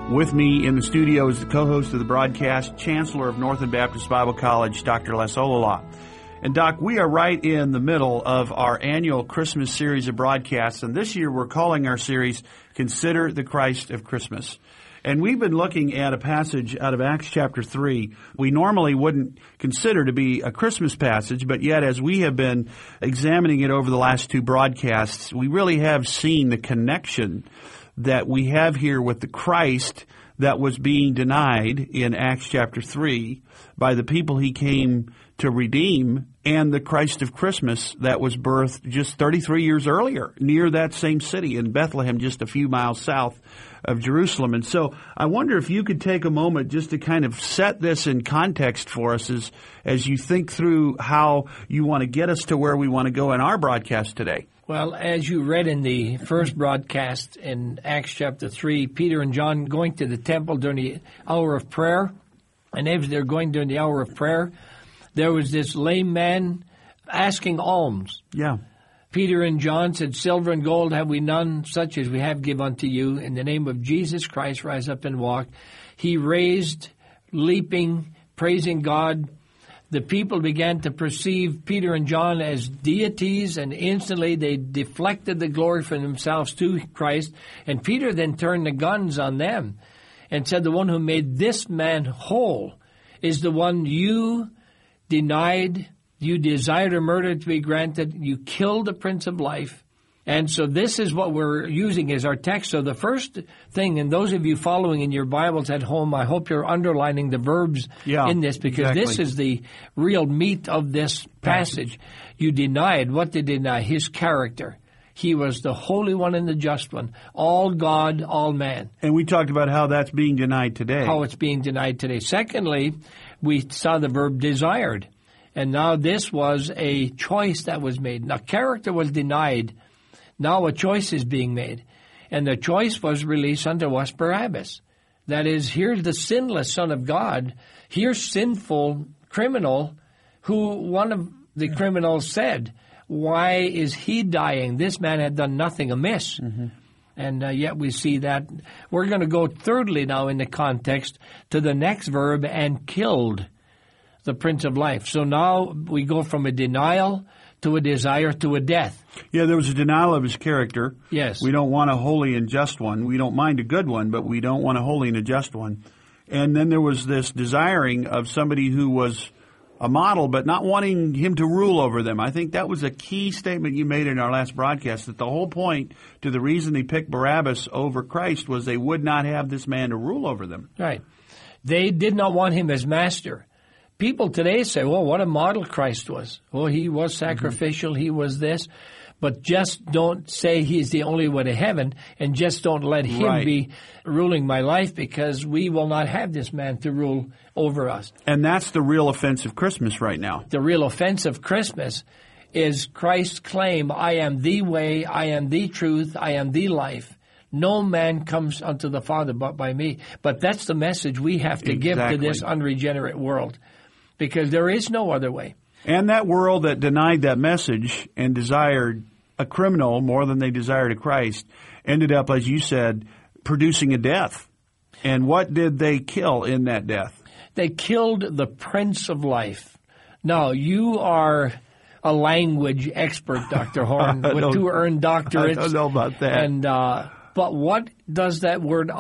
With me in the studio is the co-host of the broadcast, Chancellor of Northern Baptist Bible College, Dr. Les Olala. And Doc, we are right in the middle of our annual Christmas series of broadcasts, and this year we're calling our series, Consider the Christ of Christmas. And we've been looking at a passage out of Acts chapter 3. We normally wouldn't consider to be a Christmas passage, but yet as we have been examining it over the last two broadcasts, we really have seen the connection that we have here with the Christ that was being denied in Acts chapter 3 by the people he came to redeem, and the Christ of Christmas that was birthed just 33 years earlier near that same city in Bethlehem, just a few miles south of Jerusalem. And so I wonder if you could take a moment just to kind of set this in context for us as you think through how you want to get us to where we want to go in our broadcast today. Well, as you read in the first broadcast in Acts chapter 3, Peter and John going to the temple during the hour of prayer, and as they're going during the hour of prayer, there was this lame man asking alms. Yeah. Peter and John said, "Silver and gold have we none, such as we have give unto you. In the name of Jesus Christ, rise up and walk." He raised, leaping, praising God. The people began to perceive Peter and John as deities, and instantly they deflected the glory from themselves to Christ. And Peter then turned the guns on them and said, "The one who made this man whole is the one you denied, you desired a murder to be granted, you killed the Prince of Life." And so this is what we're using as our text. So the first thing, and those of you following in your Bibles at home, I hope you're underlining the verbs in this, because this is the real meat of this passage. You denied. What did they deny? His character. He was the Holy One and the Just One, all God, all man. And we talked about how that's being denied today. How it's being denied today. Secondly, we saw the verb desired. And now this was a choice that was made. Now, character was denied. Now a choice is being made. And the choice was released unto us Barabbas. That is, here's the sinless Son of God. Here's sinful criminal who one of the criminals said, "Why is he dying? This man had done nothing amiss." Mm-hmm. And yet we see that. We're going to go thirdly now in the context to the next verb, "and killed the Prince of Life." So now we go from a denial to a desire to a death. Yeah, there was a denial of his character. Yes. We don't want a holy and just one. We don't mind a good one, but we don't want a holy and a just one. And then there was this desiring of somebody who was a model, but not wanting him to rule over them. I think that was a key statement you made in our last broadcast, that the whole point to the reason they picked Barabbas over Christ was they would not have this man to rule over them. Right. They did not want him as master. People today say, well, what a model Christ was. Well, he was sacrificial, he was this. But just don't say he's the only way to heaven, and just don't let him be ruling my life, because we will not have this man to rule over us. And that's the real offense of Christmas right now. The real offense of Christmas is Christ's claim, "I am the way, I am the truth, I am the life. No man comes unto the Father but by me." But that's the message we have to give to this unregenerate world, because there is no other way. And that world that denied that message and desired a criminal more than they desired a Christ ended up, as you said, producing a death. And what did they kill in that death? They killed the Prince of Life. Now, you are a language expert, Dr. Horn, with 2 earned doctorates. I don't know about that. And but what does that word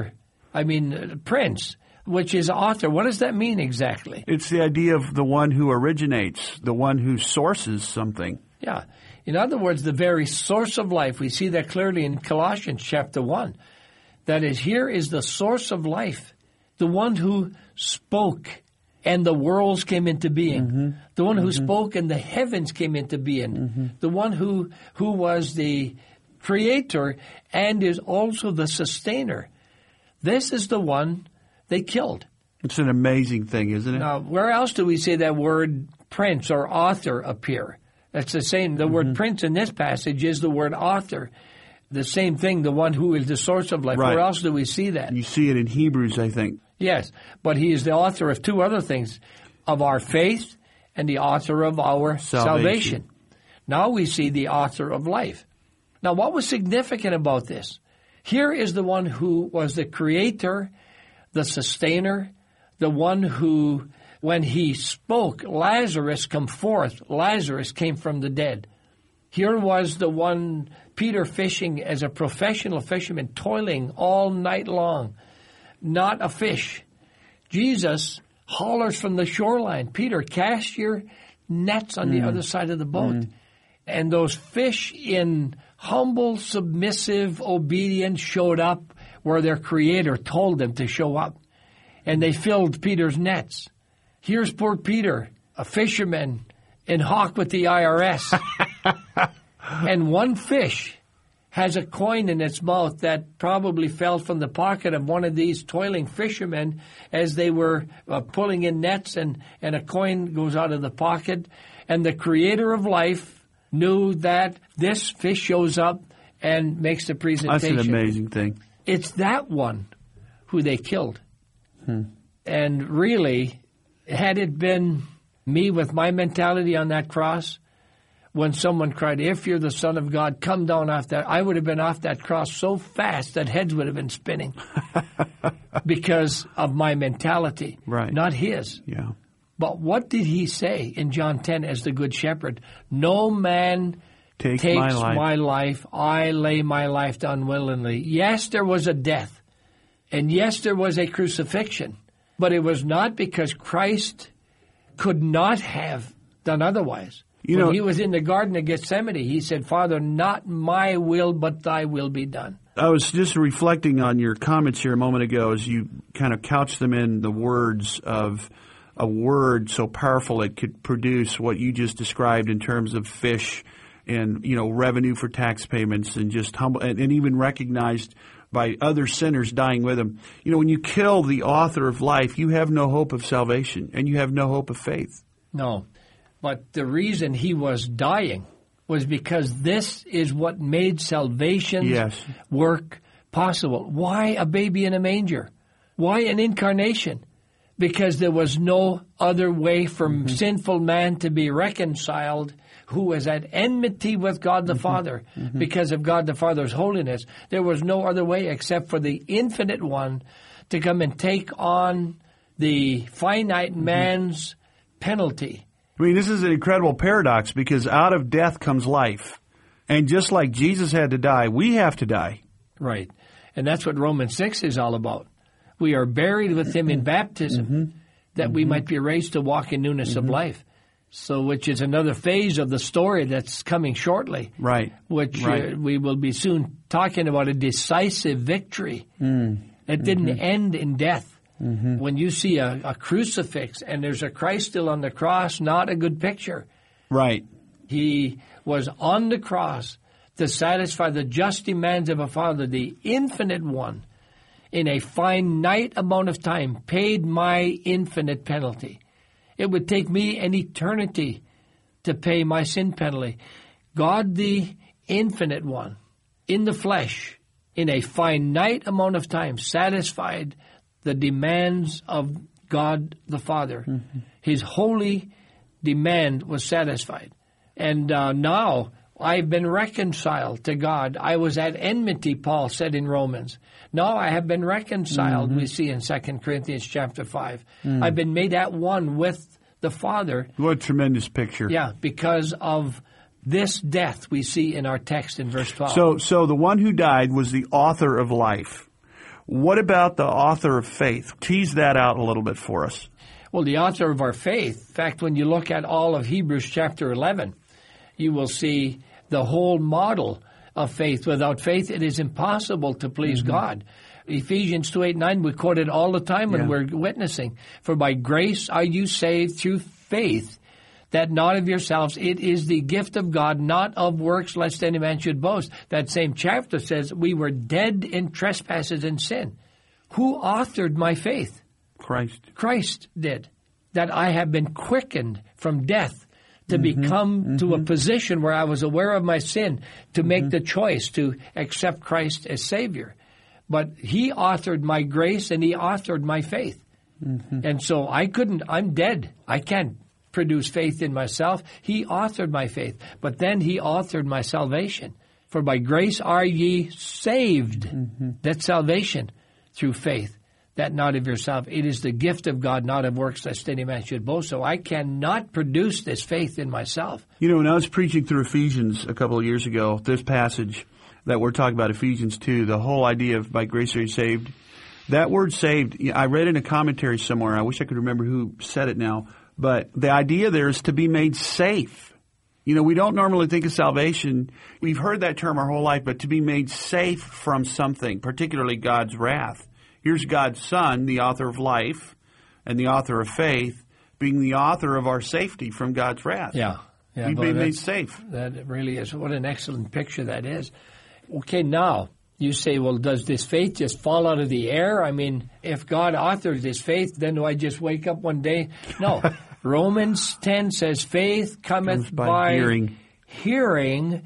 prince, which is author, what does that mean exactly? It's the idea of the one who originates, the one who sources something. Yeah. In other words, the very source of life. We see that clearly in Colossians chapter 1. That is, here is the source of life, the one who spoke and the worlds came into being, the one who spoke and the heavens came into being, the one who was the creator and is also the sustainer. This is the one they killed. It's an amazing thing, isn't it? Now, where else do we see that word prince or author appear? That's the same. The word prince in this passage is the word author. The same thing, the one who is the source of life. Right. Where else do we see that? You see it in Hebrews, I think. Yes, but he is the author of 2 other things, of our faith and the author of our salvation. Now we see the author of life. Now, what was significant about this? Here is the one who was the creator, the sustainer, the one who, when he spoke, Lazarus come forth, Lazarus came from the dead. Here was the one, Peter fishing as a professional fisherman, toiling all night long, not a fish. Jesus hollers from the shoreline, Peter, cast your nets on the other side of the boat. And those fish in humble, submissive obedience showed up where their Creator told them to show up. And they filled Peter's nets. Here's poor Peter, a fisherman in hock with the IRS. And one fish has a coin in its mouth that probably fell from the pocket of one of these toiling fishermen as they were pulling in nets, and a coin goes out of the pocket. And the Creator of life knew that this fish shows up and makes the presentation. That's an amazing thing. It's that one who they killed. And really, had it been me with my mentality on that cross, when someone cried, if you're the Son of God, come down off that, I would have been off that cross so fast that heads would have been spinning because of my mentality, not his. Yeah. But what did he say in John 10 as the Good Shepherd? No man takes my life. I lay my life down willingly. Yes, there was a death. And yes, there was a crucifixion. But it was not because Christ could not have done otherwise. When he was in the Garden of Gethsemane, he said, Father, not my will, but thy will be done. I was just reflecting on your comments here a moment ago as you kind of couched them in the words of a word so powerful it could produce what you just described in terms of fish and, revenue for tax payments and just humble and even recognized by other sinners dying with him. When you kill the author of life, you have no hope of salvation and you have no hope of faith. No. But the reason he was dying was because this is what made salvation's work possible. Why a baby in a manger? Why an incarnation? Because there was no other way for sinful man to be reconciled who was at enmity with God the Father because of God the Father's holiness. There was no other way except for the infinite one to come and take on the finite man's penalty. I mean, this is an incredible paradox because out of death comes life. And just like Jesus had to die, we have to die. Right. And that's what Romans 6 is all about. We are buried with him in baptism that we might be raised to walk in newness of life. So, which is another phase of the story that's coming shortly. Right. Which we will be soon talking about a decisive victory. It didn't end in death. When you see a crucifix and there's a Christ still on the cross, not a good picture. Right. He was on the cross to satisfy the just demands of a Father, the infinite one, in a finite amount of time, paid my infinite penalty. It would take me an eternity to pay my sin penalty. God, the infinite one, in the flesh, in a finite amount of time, satisfied the demands of God the Father. His holy demand was satisfied. And now I've been reconciled to God. I was at enmity, Paul said in Romans. Now I have been reconciled, we see in 2 Corinthians chapter 5. I've been made at one with the Father. What a tremendous picture. Yeah, because of this death we see in our text in verse 12. So the one who died was the author of life. What about the author of faith? Tease that out a little bit for us. Well, the author of our faith, in fact, when you look at all of Hebrews chapter 11, you will see the whole model of faith. Without faith, it is impossible to please God. Ephesians 2:8-9, we quote it all the time when we're witnessing. For by grace are you saved through faith, that not of yourselves, it is the gift of God, not of works, lest any man should boast. That same chapter says we were dead in trespasses and sin. Who authored my faith? Christ. Christ did. That I have been quickened from death to become to a position where I was aware of my sin, to make the choice to accept Christ as Savior. But He authored my grace and He authored my faith. And so I'm dead. I can't produce faith in myself. He authored my faith. But then He authored my salvation. For by grace are ye saved. That's salvation through faith, that not of yourself. It is the gift of God, not of works, lest any man should boast. So I cannot produce this faith in myself. You know, when I was preaching through Ephesians a couple of years ago, this passage that we're talking about, Ephesians 2, the whole idea of by grace are you saved, that word saved, I read in a commentary somewhere, I wish I could remember who said it now, but the idea there is to be made safe. You know, we don't normally think of salvation. We've heard that term our whole life, but to be made safe from something, particularly God's wrath. Here's God's Son, the author of life and the author of faith, being the author of our safety from God's wrath. Yeah. We've been made safe. That really is. What an excellent picture that is. Okay, now, you say, well, does this faith just fall out of the air? I mean, if God authored this faith, then do I just wake up one day? No. Romans 10 says, faith cometh by hearing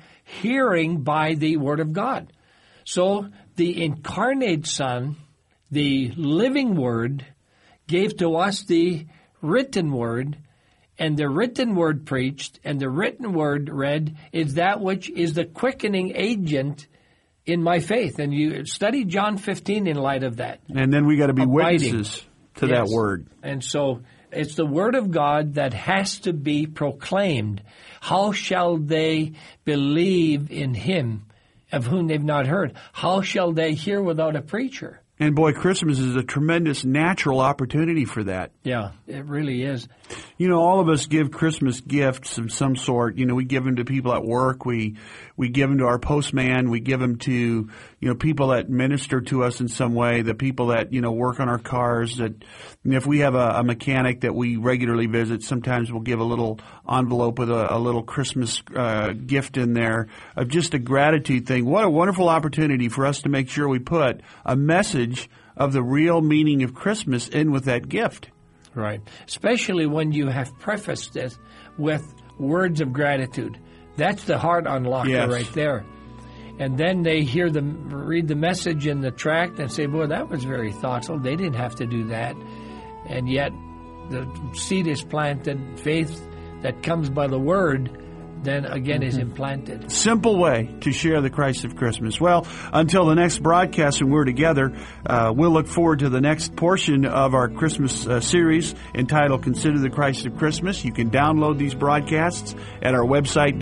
by the Word of God. So the incarnate Son, the living Word, gave to us the written Word, and the written Word preached, and the written Word read is that which is the quickening agent in my faith. And you study John 15 in light of that. And then we got to be Abiding. witnesses to that Word. And so it's the Word of God that has to be proclaimed. How shall they believe in Him of whom they've not heard? How shall they hear without a preacher? And boy, Christmas is a tremendous natural opportunity for that. Yeah, it really is. You know, all of us give Christmas gifts of some sort. You know, we give them to people at work. We give them to our postman. We give them to, you know, people that minister to us in some way, the people that, you know, work on our cars. That, and if we have a mechanic that we regularly visit, sometimes we'll give a little envelope with a little Christmas gift in there of just a gratitude thing. What a wonderful opportunity for us to make sure we put a message of the real meaning of Christmas in with that gift. Right. Especially when you have prefaced it with words of gratitude. That's the heart unlocker right there. And then they read the message in the tract and say, boy, that was very thoughtful. They didn't have to do that. And yet the seed is planted, faith that comes by the Word then again is implanted. Simple way to share the Christ of Christmas. Well, until the next broadcast when we're together, we'll look forward to the next portion of our Christmas series entitled Consider the Christ of Christmas. You can download these broadcasts at our website,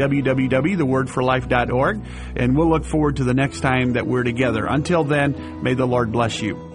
www.thewordforlife.org, and we'll look forward to the next time that we're together. Until then, may the Lord bless you.